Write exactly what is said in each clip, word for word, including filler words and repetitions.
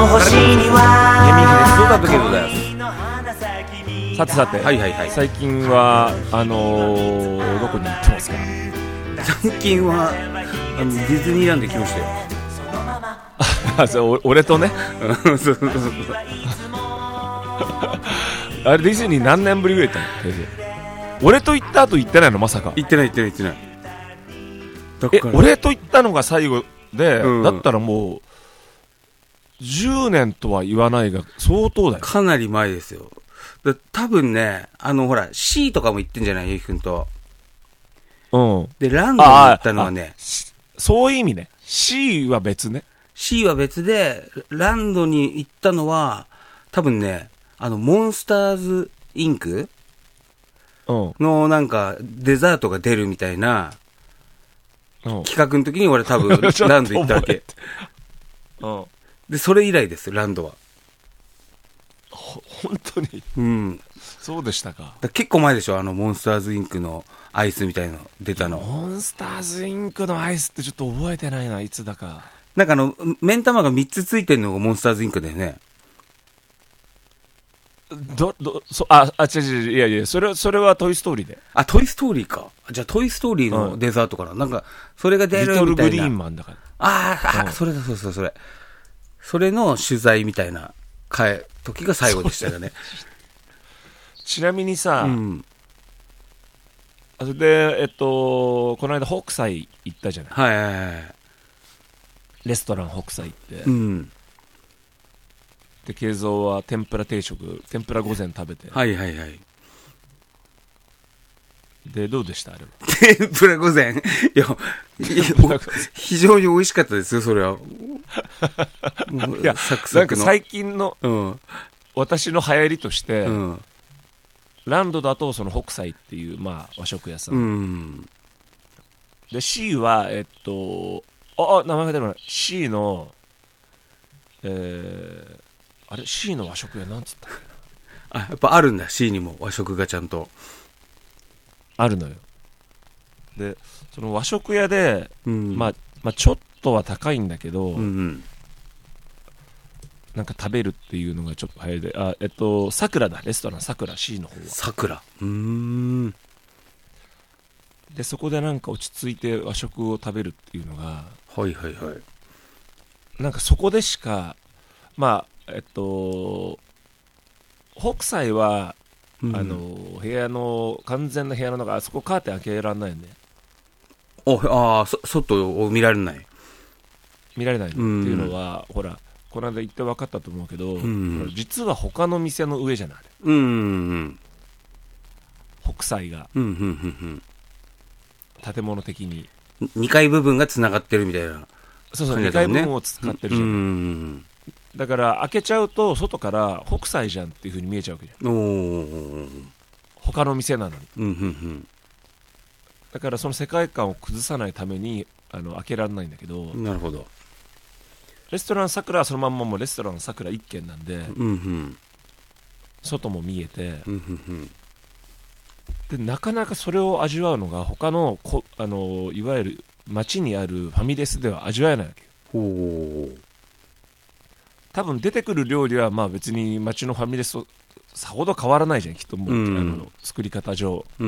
星には闇秀そうだったけどだよ。さてさて、 はいはいはい、 最近はあのー、どこに行ってますか？ 最近はあのディズニーランド行きましたよ。 あ、そう俺とねそうそうそうあれディズニー何年ぶりぐらい行ったの？俺と行った後行ってないの？まさか行ってない行ってない行ってない。だえから俺と行ったのが最後で、 うん、 だったらもうじゅうねんとは言わないが相当だよ。 かなり前ですよ。だ多分ね、あのほら C とかも行ってんじゃない、ゆうきくんと。 うん。 でランドに行ったのはね、 そういう意味ね。C は別ね。 C は別で、ランドに行ったのは多分ね、あのモンスターズインクのなんかデザートが出るみたいな企画の時に俺多分ランド行ったわけ。 うん。 でそれ以来ですランドは。 ほ本当に。 うん。 そうでしたか。 だ結構前でしょ、あのモンスターズインクのアイスみたいなの出たの。 モンスターズインクのアイスってちょっと覚えてないな、いつだか。 なんかあの目ん玉がみっつついてるのがモンスターズインクだよね。 どどそああ違う違ういやいやそれそれはトイストーリーで。 あ、トイストーリーか。じゃあトイストーリーのデザートかな、うん、なんかそれが出るみたいな。リトルグリーンマンだから。あーあ、うん、それだそうそうそれそれの取材みたいな時が最後でしたよね。 ちなみにさ、うん、あれでえっとこの間北斎行ったじゃない。 はいはいはい。 レストラン北斎行って、 うん、 で慶三は天ぷら定食天ぷら御膳食べて、 はいはいはい。 でどうでしたあれは？ 天ぷら御膳いや非常に美味しかったですよそれは。 いやサクサクのなんか最近の、うん、私の流行りとして、うん、ランドだとその北斎っていう、まあ、和食屋さん、うん、で C はえっとあ名前が出るの C のえー、あれ C の和食屋なんつったっけなあ、やっぱあるんだ C にも和食がちゃんとあるのよ。でその和食屋で、うんまあまあ、ちょっとは高いんだけど、うんうん、なんか食べるっていうのがちょっと早いで、あえっとさくらだ、レストランさくら C の方はさくら。うーんでそこでなんか落ち着いて和食を食べるっていうのが、 はいはいはい、 なんかそこでしかまあえっと北斎は、うん、あの部屋の完全な部屋の中あそこカーテン開けられないよね。 おああそ外を見られない見られないの、うん、っていうのはほらこの間行って分かったと思うけど、うん、実は他の店の上じゃない、うんうんうん、北斎が、うんうんうんうん建物的ににかい部分がつながってるみたいな、ね、 そうそうにかい部分を使ってるじゃん、うん、だから開けちゃうと外から北斎じゃんっていう風に見えちゃうわけじゃん。お他の店なのに、うんうんうん、だからその世界観を崩さないためにあの開けられないんだけど。 なるほど。 レストランさくらはそのまんまもうレストランさくら一軒なんで、うんうん、外も見えて、うんうんうんでなかなかそれを味わうのが他のこあのいわゆる街にあるファミレスでは味わえないわけよ。お多分出てくる料理はまあ別に街のファミレスとさほど変わらないじゃんきっともう、うん、あの作り方上、うんうん、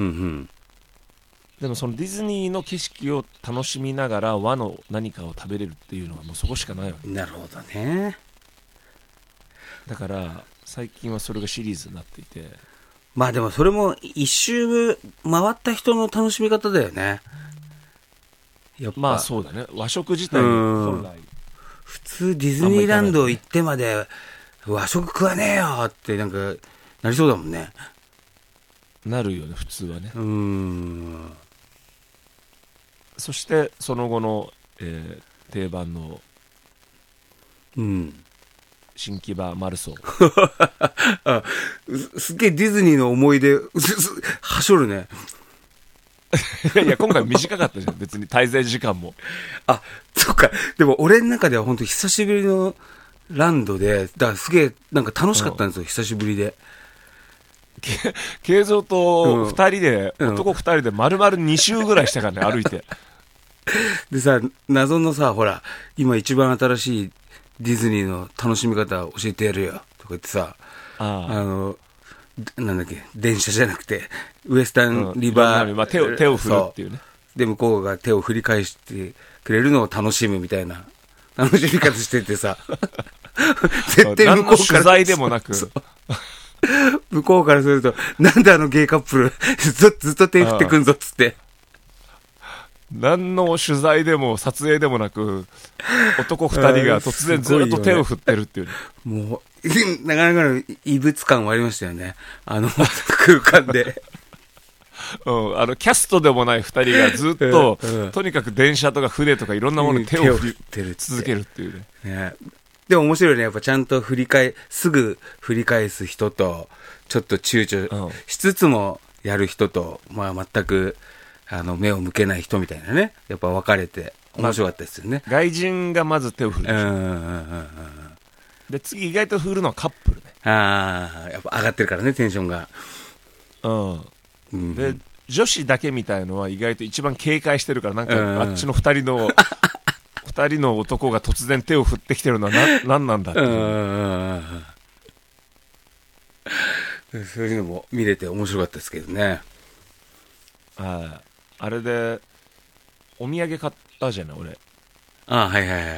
でもそのディズニーの景色を楽しみながら和の何かを食べれるっていうのはもうそこしかないわけ。 なるほどね。 だから最近はそれがシリーズになっていて、 まあでもそれも一周回った人の楽しみ方だよね。 やっぱまあそうだね。和食自体本来普通ディズニーランド行ってまで和食食わねえよってなんかなりそうだもんね。 なるよね普通はね。うーんそしてその後の、えー、定番のうん新木場マルソーあ す, すっげえディズニーの思い出はしょるね。 いやいや今回短かったじゃん別に滞在時間も。 あそっか。でも俺の中では本当久しぶりのランドでだからすげえなんか楽しかったんですよ、うん、久しぶりで。 慶三とふたりで、うん、男ふたりで丸々に周ぐらいしたからね歩いて。 でさ謎のさほら今一番新しいディズニーの楽しみ方教えてやるよとか言ってさ、ああのなんだっけ、電車じゃなくてウエスタンリバー、 うんまあ、手を手を振るっていうね。 で向こうが手を振り返してくれるのを楽しむみたいな楽しみ方しててさ絶対向こうから取材でもなく向こうからするとなんであのゲイカップルずっとずっと手振ってくんぞっつって、 何の取材でも撮影でもなく男二人が突然ずっと手を振ってるっていう、ね、 もうなかなかの異物感はありましたよね、あの空間でうん、あのキャストでもない二人がずっと、うんうん、とにかく電車とか船とかいろんなものに手を振り続けるっていう ね, ね。でも面白いね、やっぱちゃんと振り返すぐ振り返す人とちょっと躊躇しつつもやる人と、まあ、全くあの目を向けない人みたいなね、やっぱ分かれて面白かったですよね、 まあ、外人がまず手を振るでしょ、うんうんうんうん、で次意外と振るのはカップルね。 ああ、やっぱ上がってるからね、テンションが。 うんうん、で女子だけみたいのは意外と一番警戒してるから、なんかあっちの二人の二人の男が突然手を振ってきてるのはな何なんだっていう、 うんそういうのも見れて面白かったですけどね。 ああれでお土産買ったじゃない俺。 ああはいはいはい。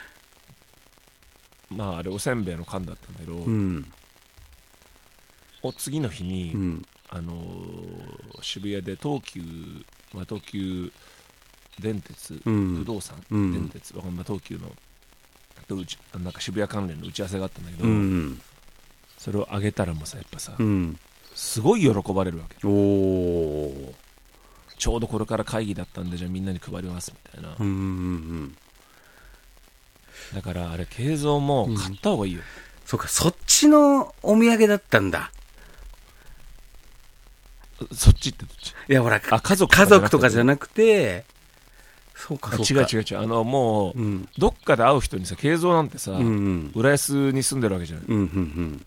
まああれおせんべいの缶だったんだけど、うん、お次の日に、うんあのー、渋谷で東急、まあ、東急電鉄、うん、不動産、うん、電鉄、まあ、東急のとうちなんか渋谷関連の打ち合わせがあったんだけど、うん、それをあげたらもさやっぱさ、うん、すごい喜ばれるわけ。おちょうどこれから会議だったんでじゃあみんなに配りますみたいな、うんうんうん、だからあれ慶三も買った方がいいよ、うん、 そうか、そっちのお土産だったんだ。 そっちってどっち？ いやほら、 あ家族家族とかじゃなくて、そうかそうか、 違う違う違う、あのもう、うん、どっかで会う人にさ、慶三なんてさ、うんうん、浦安に住んでるわけじゃない、うんうんうん、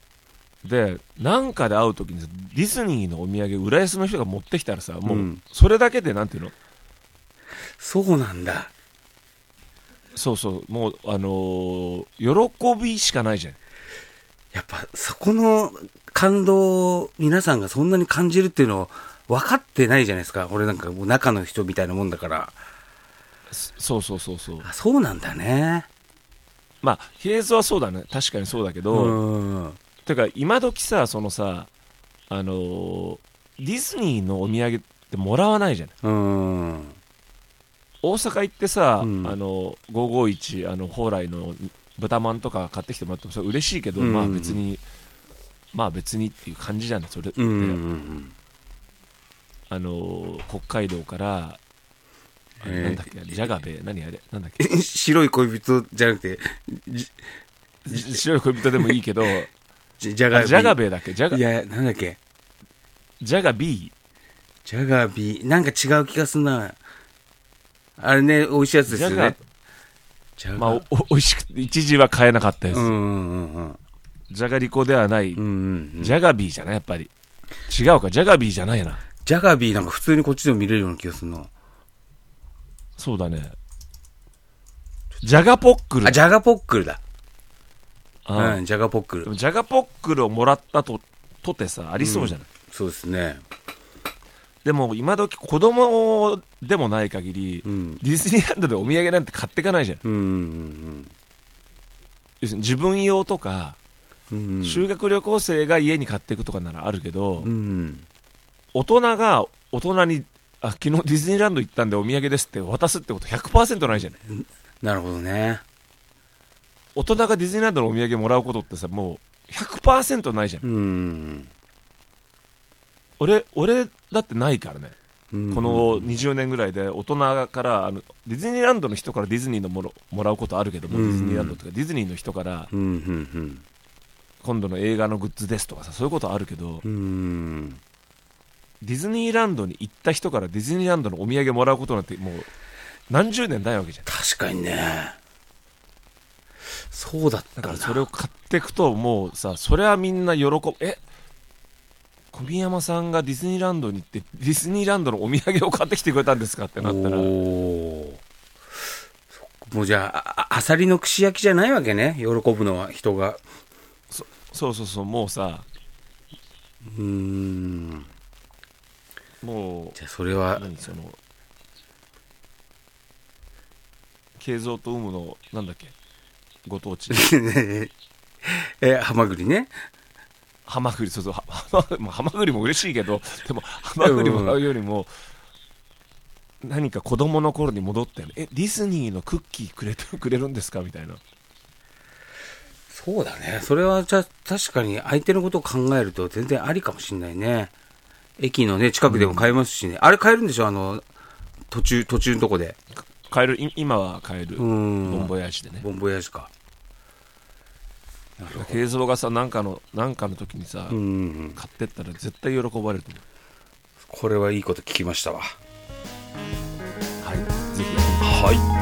でなんかで会う時にさ、ディズニーのお土産浦安の人が持ってきたらさ、もうそれだけでなんていうの、 そうなんだ。 そうそう、もうあのー、喜びしかないじゃん。 やっぱそこの感動を皆さんがそんなに感じるっていうのを分かってないじゃないですか。俺なんかもう中の人みたいなもんだから。 そうそうそうそう。 あ、そうなんだね。 まあ比叡はそうだね、確かにそうだけど、うん、てか今時さ、そのさ、あのー、ディズニーのお土産ってもらわないじゃない。うん、大阪行ってさ、うん、あのごーごーいち、あの蓬莱の豚まんとか買ってきてもらってもそれ嬉しいけど、うん、まあ別にまあ別にっていう感じじゃんそれって、うんうんうん、あの北海道からあれなんだっけ、えー、ジャガベ何あれなんだっけ白い恋人じゃなくて白い恋人でもいいけどジャガジャガベだっけ、ジャガいやなんだっけジャガビージャガビーなんか違う気がすんな。あれね、美味しいやつですよね。 まあ、おおいしくて一時は買えなかったやつ、うんうんうん、じゃがりこではない、うんうんうん、ジャガビーじゃないやっぱり違うか、ジャガビーじゃないな。 ジャガビーなんか普通にこっちでも見れるような気がするな。 そうだね、ジャガポックル。 あ、ジャガポックルだ。あ、うん、ジャガポックル。 でもジャガポックルをもらったととてさ、ありそうじゃない、 うん、そうですね。 でも今時子供でもない限り、うん、ディズニーランドでお土産なんて買っていかないじゃん、うんうんうん、要するに自分用とか、うんうん、修学旅行生が家に買っていくとかならあるけど、うんうん、大人が大人にあ昨日ディズニーランド行ったんでお土産ですって渡すってこと ひゃくパーセント ないじゃない。 なるほどね。 大人がディズニーランドのお土産もらうことってさ、もう ひゃくパーセント ないじゃん、うん、俺俺だってないからね、うんうん、このにじゅうねんぐらいで大人からあのディズニーランドの人からディズニーのものもらうことあるけども、うんうん、ディズニーランドとかディズニーの人から、うんうんうん、今度の映画のグッズですとかさ、そういうことあるけど、うん、ディズニーランドに行った人からディズニーランドのお土産もらうことなんてもう何十年ないわけじゃん。 確かにね、そうだったんだ。 だからそれを買っていくともうさ、それはみんな喜ぶ。え小宮山さんがディズニーランドに行ってディズニーランドのお土産を買ってきてくれたんですかってなったら、おもうじゃあ、あ、あさりの串焼きじゃないわけね、喜ぶのは人が。 そそうそうそう、もうさ、 うーん、 もう、 じゃあそれは、 何その、慶三と有無の、なんだっけ、ご当地。 え、ハマグリね。 ハマグリ、そうそう、はハマグリも嬉しいけど、でも、ハマグリもらうよりも、何か子供の頃に戻ってえディズニーのクッキーくれてくれるんですかみたいな。 そうだね、それはじゃ確かに相手のことを考えると全然ありかもしれないね。駅のね近くでも買えますしね、うん、あれ買えるんでしょ、あの途中途中のとこで買える。今は買える。ボンボヤージュでね。 ボンボヤージュか。 慶三がさ、なんかのなんかの時にさ、うん、買ってったら絶対喜ばれると思う。 これはいいこと聞きましたわ。 はい、ぜひ。 はい。